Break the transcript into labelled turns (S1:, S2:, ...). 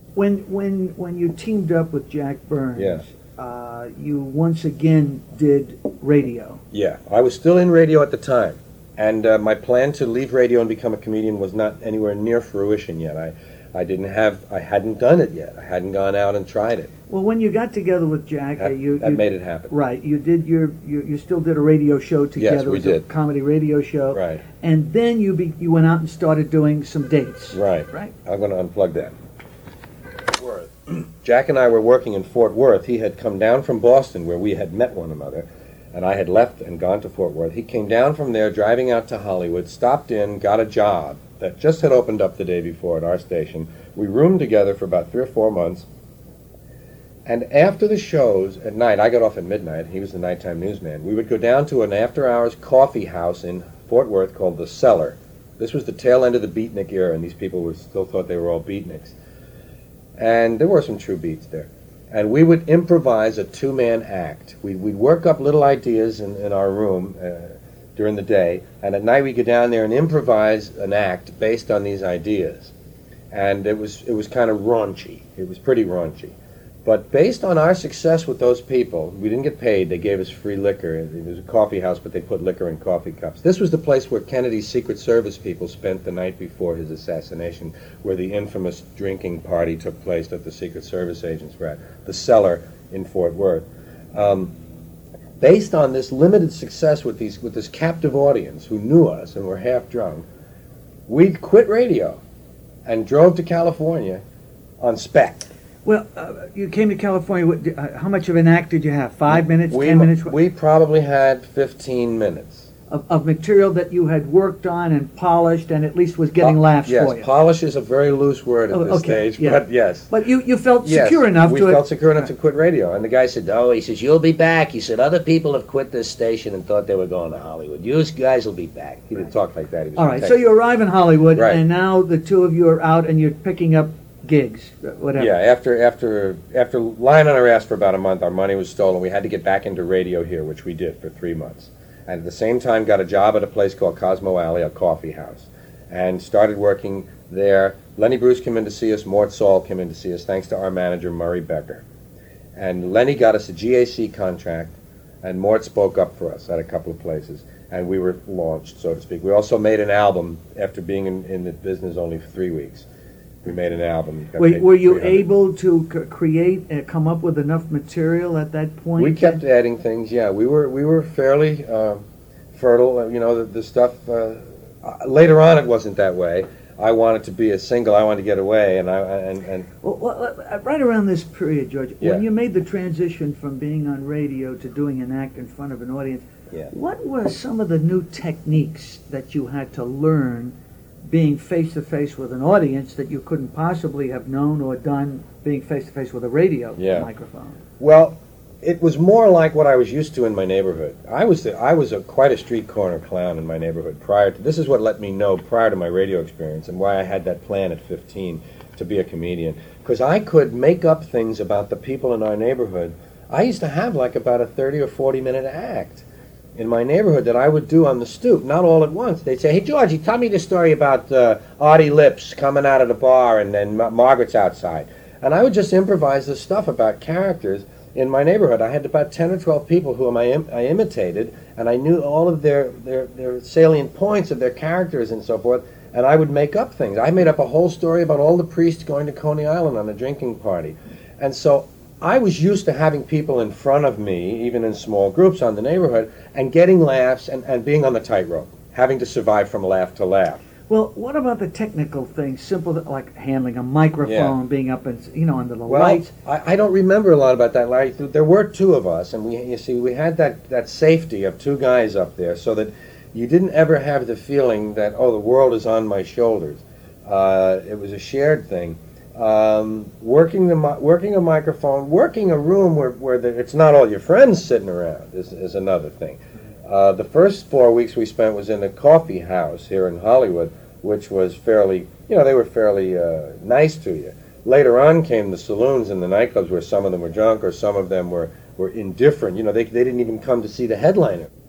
S1: When you teamed up with Jack Burns,
S2: Yes.
S1: You once again did radio.
S2: Yeah, I was still in radio at the time, and my plan to leave radio and become a comedian was not anywhere near fruition yet. I hadn't done it yet. I hadn't gone out and tried it.
S1: Well, when you got together with Jack,
S2: That made it happen.
S1: Right, you did you still did a radio show together.
S2: Yes, we
S1: it was a
S2: did.
S1: comedy radio show.
S2: Right.
S1: And then you went out and started doing some dates.
S2: Right.
S1: Right.
S2: I'm going to unplug that. Jack and I were working in Fort Worth. He had come down from Boston, where we had met one another, and I had left and gone to Fort Worth. He came down from there, driving out to Hollywood, stopped in, got a job that just had opened up the day before at our station. We roomed together for about 3 or 4 months. And after the shows at night, I got off at midnight. He was the nighttime newsman. We would go down to an after-hours coffee house in Fort Worth called The Cellar. This was the tail end of the beatnik era, and these people still thought they were all beatniks. And there were some true beats there. And we would improvise a two-man act. We'd work up little ideas in our room during the day, and at night we'd go down there and improvise an act based on these ideas. And it was kind of raunchy. It was pretty raunchy. But based on our success with those people, we didn't get paid. They gave us free liquor. It was a coffee house, but they put liquor in coffee cups. This was the place where Kennedy's Secret Service people spent the night before his assassination, where the infamous drinking party took place that the Secret Service agents were at, The Cellar in Fort Worth. Based on this limited success with this captive audience who knew us and were half drunk, we quit radio and drove to California on spec.
S1: Well, you came to California. How much of an act did you have? 5 minutes, 10 minutes?
S2: We probably had 15 minutes.
S1: Of material that you had worked on and polished and at least was getting laughs for you.
S2: Yes, polish is a very loose word at this stage,
S1: yeah.
S2: but yes.
S1: But you felt secure enough
S2: we
S1: to...
S2: felt secure enough to quit radio. And the guy said, he says, you'll be back. He said, other people have quit this station and thought they were going to Hollywood. You guys will be back. He didn't talk like that. He was
S1: All right, so you arrive in Hollywood,
S2: Right.
S1: and now the two of you are out and you're picking up gigs, whatever.
S2: Yeah, after lying on our ass for about a month, our money was stolen. We had to get back into radio here, which we did for 3 months. And at the same time got a job at a place called Cosmo Alley, a coffee house, and started working there. Lenny Bruce came in to see us. Mort Saul came in to see us, thanks to our manager, Murray Becker. And Lenny got us a GAC contract, and Mort spoke up for us at a couple of places, and we were launched, so to speak. We also made an album after being in the business only for 3 weeks. We made an album.
S1: Were you able to come up with enough material at that point?
S2: We kept adding things. Yeah, we were fairly fertile. You know, the stuff. Later on, it wasn't that way. I wanted to be a single. I wanted to get away, and
S1: Well, right around this period, George,
S2: Yeah.
S1: when you made the transition from being on radio to doing an act in front of an audience,
S2: Yeah.
S1: what were some of the new techniques that you had to learn being face-to-face with an audience that you couldn't possibly have known or done being face-to-face with a radio microphone?
S2: Well, it was more like what I was used to in my neighborhood. I was quite a street corner clown in my neighborhood prior to. This is what let me know prior to my radio experience and why I had that plan at 15 to be a comedian, because I could make up things about the people in our neighborhood. I used to have like about a 30 or 40-minute act in my neighborhood that I would do on the stoop, not all at once. They'd say, hey, Georgie, tell me the story about Artie Lips coming out of the bar and then Margaret's outside. And I would just improvise this stuff about characters in my neighborhood. I had about 10 or 12 people whom I imitated, and I knew all of their salient points of their characters and so forth, and I would make up things. I made up a whole story about all the priests going to Coney Island on a drinking party. And so I was used to having people in front of me, even in small groups on the neighborhood, and getting laughs and being on the tightrope, having to survive from laugh to laugh.
S1: Well, what about the technical things, simple like handling a microphone, being up and under the lights?
S2: I don't remember a lot about that, Larry. There were two of us, and we had that safety of two guys up there, so that you didn't ever have the feeling that the world is on my shoulders. It was a shared thing. Working a microphone, working a room where it's not all your friends sitting around is another thing. The first 4 weeks we spent was in a coffee house here in Hollywood, which was fairly, they were fairly nice to you. Later on came the saloons and the nightclubs where some of them were drunk or some of them were indifferent. They didn't even come to see the headliner.